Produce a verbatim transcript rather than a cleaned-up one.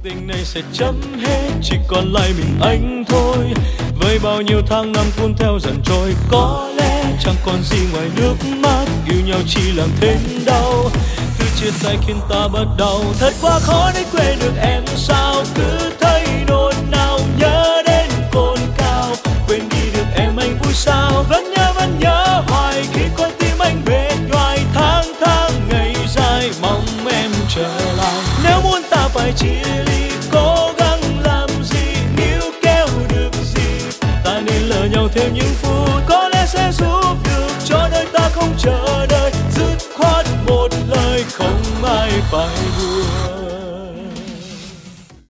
tình này sẽ chấm hết, chỉ còn lại mình anh thôi. Với bao nhiêu tháng năm cuốn theo dần trôi, có lẽ chẳng còn gì ngoài nước mắt. Yêu nhau chỉ làm thêm đau, cứ chia tay khiến ta bất đau. Thật quá khó để quên được em sao, cứ thấy nôn nao nhớ đến cồn cao. Quên đi được em anh vui sao, vẫn nhớ vẫn nhớ hoài khi con tim anh mệt nhoài. Tháng tháng ngày dài mong em trở lại. Nếu muốn ta phải chia ly, cố gắng làm gì, níu kéo được gì. Ta nên lỡ nhau thêm những phút, có lẽ sẽ giúp được cho đời ta không chờ đợi. Dứt khoát một lời không ai phải